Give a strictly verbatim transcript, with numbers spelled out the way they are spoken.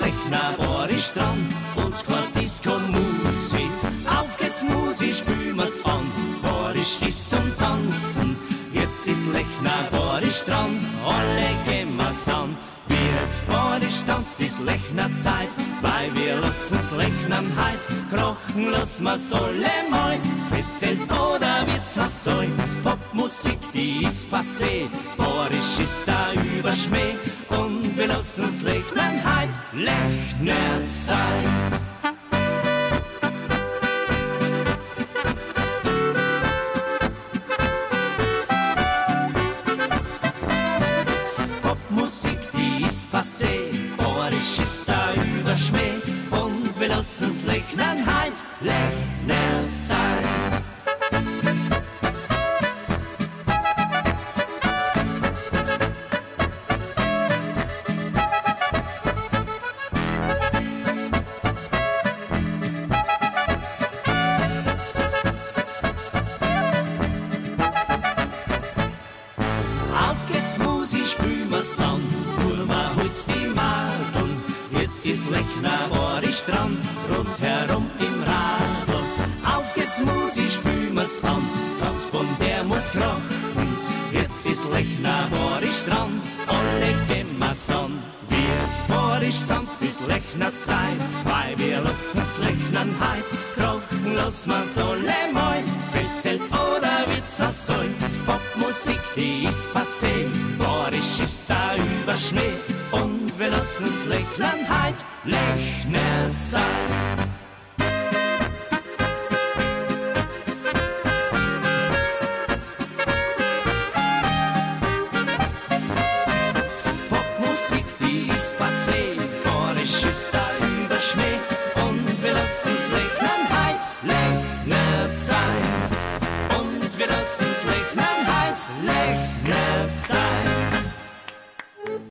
Lechner Boris dran und kein Disco-Musi. Auf geht's Musi, spül mir's an, Boris ist zum Tanzen. Jetzt ist Lechner Boris dran, alle gehen wir's an. Wird Boris tanzt, ist Lechner Zeit, weil wir lassen's Lechnern heit. Krochen lassen wir's alle mal, Festzelt oder wird's a Soll. Popmusik, die ist passé, Boris ist da über Schmäh. Und wir lassen's Lechnern heit, Lechner Zeit. Boris ist da über Schmäh und wir lassen's Lechnern heit, Lechner Zeit. Auf geht's Musi, spül mir's an, Kurma holt's die Madeln. Jetzt ist Lechner Boris dran, rundherum im Radl. Auf geht's Musi, spül mir's an, Tanzbund, der muss krachen. Jetzt ist Lechner Boris dran, alle gehen wir's an. Wird Boris tanzt, ist Lechner Zeit, weil wir lassen's Lechnern heit. Krochen lassen wir's alle mal, Festzelt oder wird's a Soll. Popmusik, die ist passé, Boris ist da über Schnee und wir lassen's Lechnern heit, Lechner Zeit.